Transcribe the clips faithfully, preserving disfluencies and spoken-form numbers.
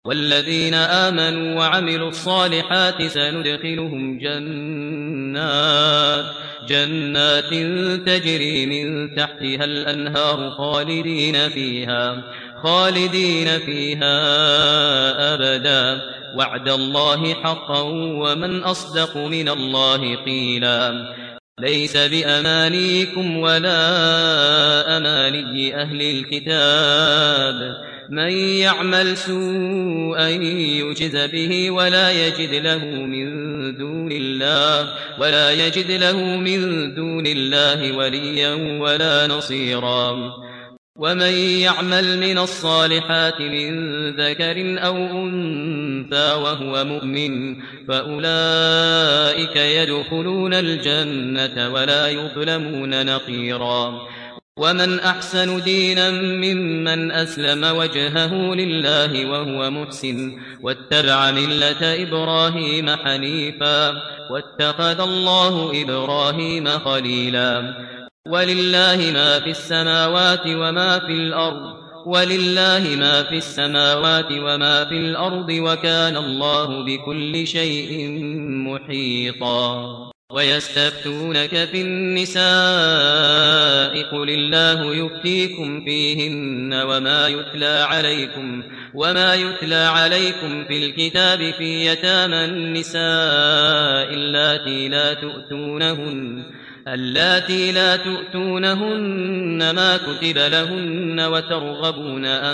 والذين آمنوا وعملوا الصالحات سندخلهم جنات جنات تجري من تحتها الأنهار خالدين فيها خالدين فيها أبدا وعد الله حقا ومن أصدق من الله قيلا ليس بأمانيكم ولا أماني أهل الكتاب من يعمل سوءا يجز به ولا يجد له من دون الله ولا يجد له من دون الله وليا ولا نصيرا ومن يعمل من الصالحات من ذكر أو أنثى وهو مؤمن فأولئك يدخلون الجنة ولا يظلمون نقيرا ومن أحسن دينا ممن أسلم وجهه لله وهو محسن واتبع ملة إبراهيم حنيفا واتخذ الله إبراهيم خليلا ولله ما في السماوات وما في الأرض ولله ما في السماوات وما في الأرض وكان الله بكل شيء محيطا ويستفتونك في النساء قل الله يفتيكم فيهن وما يتلى عليكم وما يتلى عليكم في الكتاب في يتامى النساء اللاتي لا تؤتونهن اللاتي لا تؤتونهن ما كتب لهن وترغبون أن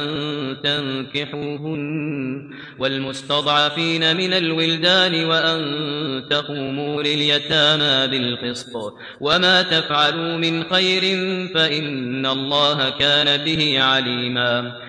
تنكحوهن والمستضعفين من الولدان وأن تقوموا لليتامى بالقسط وما تفعلوا من خير فإن الله كان به عليما